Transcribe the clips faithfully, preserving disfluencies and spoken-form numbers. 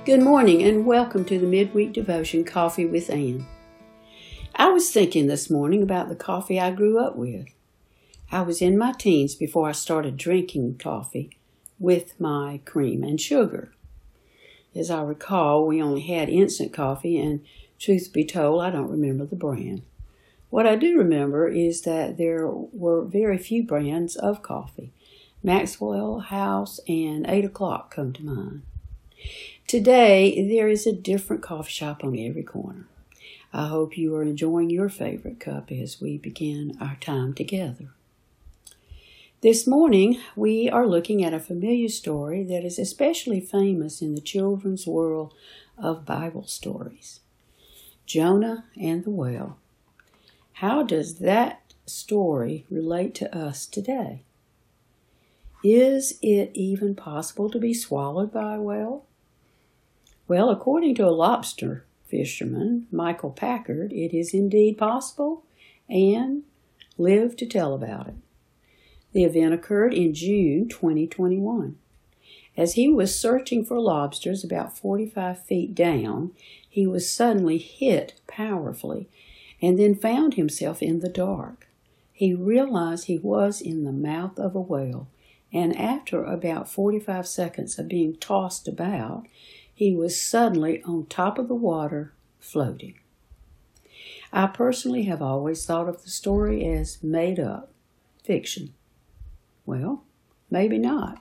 Good morning and welcome to the Midweek Devotion Coffee with Ann. I was thinking this morning about the coffee I grew up with. I was in my teens before I started drinking coffee with my cream and sugar. As I recall, we only had instant coffee, and truth be told, I don't remember the brand. What I do remember is that there were very few brands of coffee. Maxwell House and eight o'clock come to mind. Today, there is a different coffee shop on every corner. I hope you are enjoying your favorite cup as we begin our time together. This morning, we are looking at a familiar story that is especially famous in the children's world of Bible stories. Jonah and the whale. How does that story relate to us today? Is it even possible to be swallowed by a whale? Well, according to a lobster fisherman, Michael Packard, it is indeed possible and lived to tell about it. The event occurred in June twenty twenty-one. As he was searching for lobsters about forty-five feet down, he was suddenly hit powerfully and then found himself in the dark. He realized he was in the mouth of a whale, and after about forty-five seconds of being tossed about, he was suddenly on top of the water, floating. I personally have always thought of the story as made up, fiction. Well, maybe not.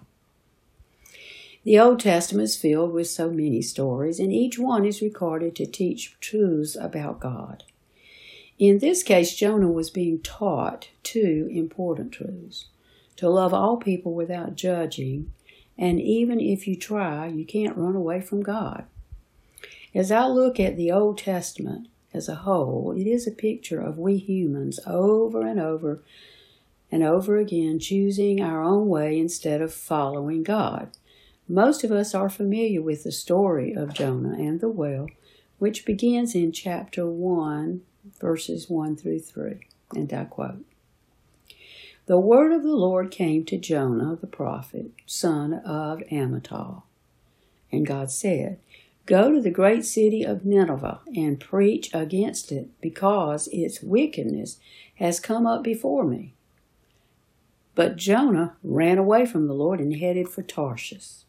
The Old Testament is filled with so many stories, and each one is recorded to teach truths about God. In this case, Jonah was being taught two important truths: to love all people without judging, and even if you try, you can't run away from God. As I look at the Old Testament as a whole, it is a picture of we humans over and over and over again choosing our own way instead of following God. Most of us are familiar with the story of Jonah and the whale, which begins in chapter one, verses one through three, and I quote, "The word of the Lord came to Jonah the prophet, son of Amittai. And God said, 'Go to the great city of Nineveh and preach against it, because its wickedness has come up before me.' But Jonah ran away from the Lord and headed for Tarshish."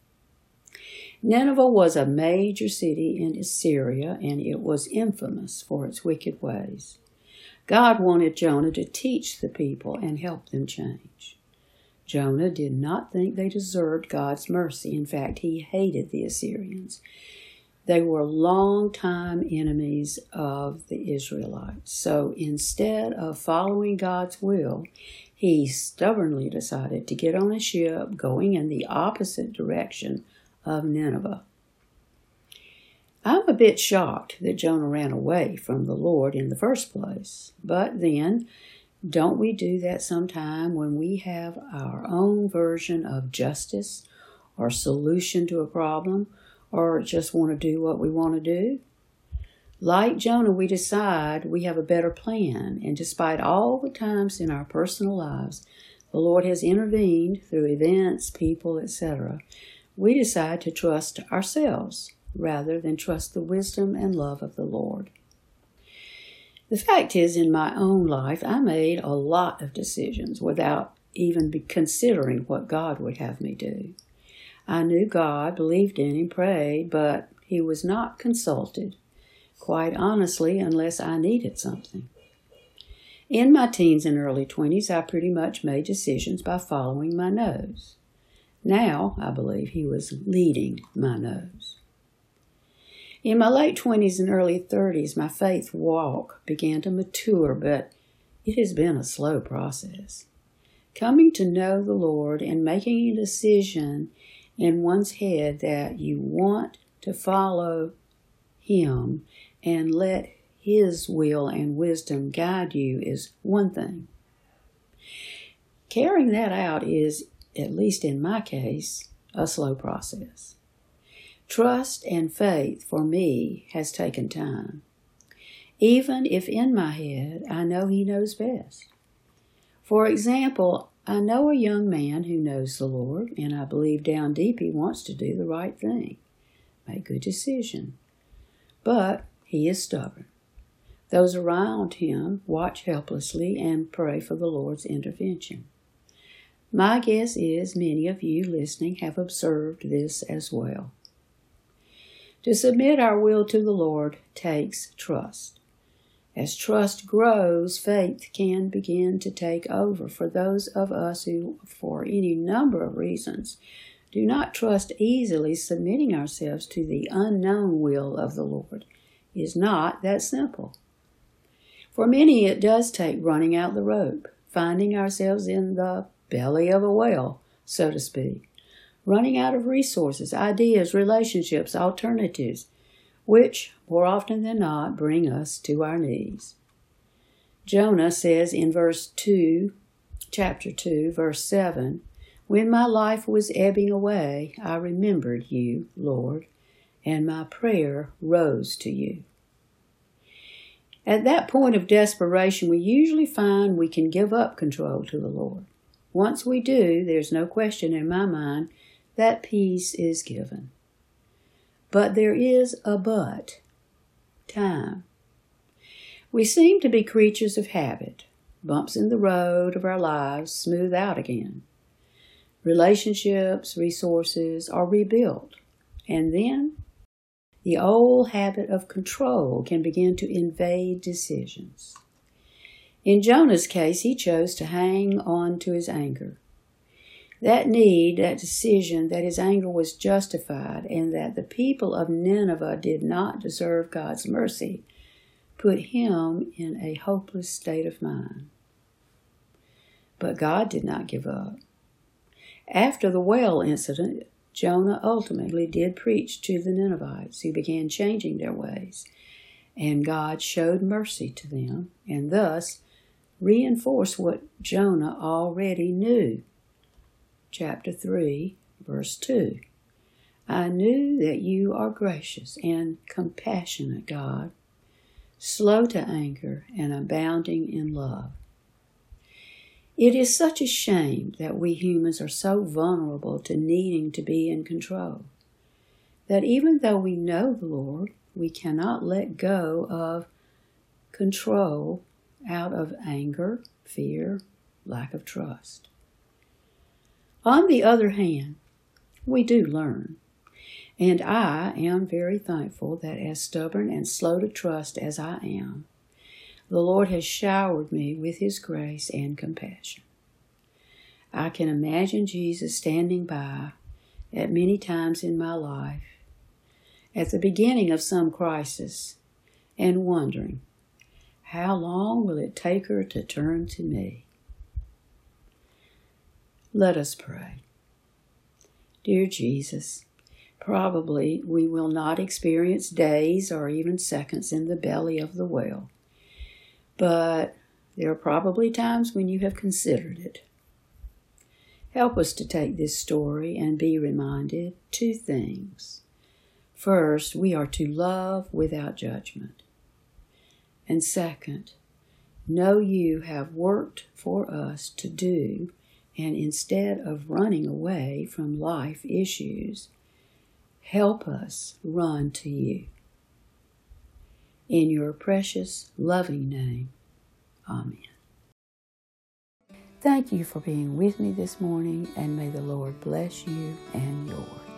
Nineveh was a major city in Assyria, and it was infamous for its wicked ways. God wanted Jonah to teach the people and help them change. Jonah did not think they deserved God's mercy. In fact, he hated the Assyrians. They were longtime enemies of the Israelites. So instead of following God's will, he stubbornly decided to get on a ship going in the opposite direction of Nineveh. I'm a bit shocked that Jonah ran away from the Lord in the first place. But then, don't we do that sometime when we have our own version of justice or solution to a problem, or just want to do what we want to do? Like Jonah, we decide we have a better plan, and despite all the times in our personal lives the Lord has intervened through events, people, et cetera, we decide to trust ourselves rather than trust the wisdom and love of the Lord. The fact is, in my own life, I made a lot of decisions without even considering what God would have me do. I knew God, believed in Him, prayed, but He was not consulted, quite honestly, unless I needed something. In my teens and early twenties, I pretty much made decisions by following my nose. Now, I believe He was leading my nose. In my late twenties and early thirties, my faith walk began to mature, but it has been a slow process. Coming to know the Lord and making a decision in one's head that you want to follow Him and let His will and wisdom guide you is one thing. Carrying that out is, at least in my case, a slow process. Trust and faith for me has taken time, even if in my head I know He knows best. For example, I know a young man who knows the Lord, and I believe down deep he wants to do the right thing. a good decision. But he is stubborn. Those around him watch helplessly and pray for the Lord's intervention. My guess is many of you listening have observed this as well. To submit our will to the Lord takes trust. As trust grows, faith can begin to take over for those of us who, for any number of reasons, do not trust easily. Submitting ourselves to the unknown will of the Lord is not that simple. For many, it does take running out the rope, finding ourselves in the belly of a whale, so to speak, running out of resources, ideas, relationships, alternatives, which, more often than not, bring us to our knees. Jonah says in verse two, chapter two, verse seven, "When my life was ebbing away, I remembered you, Lord, and my prayer rose to you." At that point of desperation, we usually find we can give up control to the Lord. Once we do, there's no question in my mind that peace is given. But there is a but. Time. We seem to be creatures of habit. Bumps in the road of our lives smooth out again. Relationships, resources are rebuilt. And then the old habit of control can begin to invade decisions. In Jonah's case, he chose to hang on to his anger. That need, that decision, that his anger was justified and that the people of Nineveh did not deserve God's mercy, put him in a hopeless state of mind. But God did not give up. After the whale incident, Jonah ultimately did preach to the Ninevites, who began changing their ways, and God showed mercy to them, and thus reinforced what Jonah already knew. Chapter three, verse two. "I knew that you are gracious and compassionate, God, slow to anger and abounding in love." It is such a shame that we humans are so vulnerable to needing to be in control, that even though we know the Lord, we cannot let go of control out of anger, fear, lack of trust. On the other hand, we do learn, and I am very thankful that as stubborn and slow to trust as I am, the Lord has showered me with His grace and compassion. I can imagine Jesus standing by at many times in my life at the beginning of some crisis and wondering, how long will it take her to turn to me? Let us pray. Dear Jesus, probably we will not experience days or even seconds in the belly of the whale, but there are probably times when you have considered it. Help us to take this story and be reminded two things. First, we are to love without judgment. And second, know you have worked for us to do, and instead of running away from life issues, help us run to you. In your precious, loving name, Amen. Thank you for being with me this morning, and may the Lord bless you and yours.